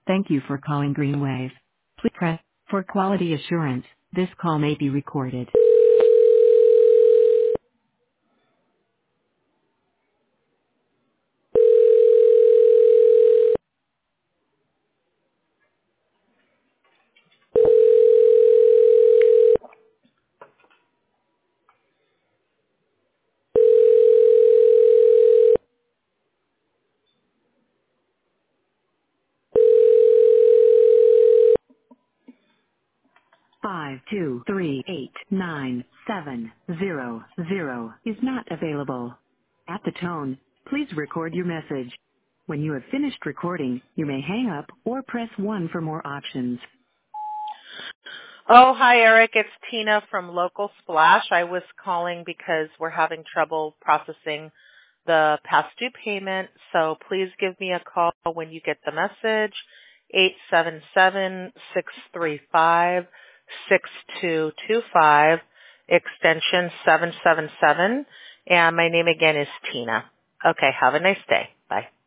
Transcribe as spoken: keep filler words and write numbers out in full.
Thank you for calling Greenwave. Please press for quality assurance. This call may be recorded. Five two three eight nine seven zero zero is not available. At the tone, please record your message. When you have finished recording, you may hang up or press one for more options. Oh, hi, Eric. It's Tina from Local Splash. I was calling because we're having trouble processing the past due payment, so please give me a call when you get the message, eight seven seven, six three five, six two two five, extension seven seven seven, and my name again is Tina. Okay, have a nice day. Bye.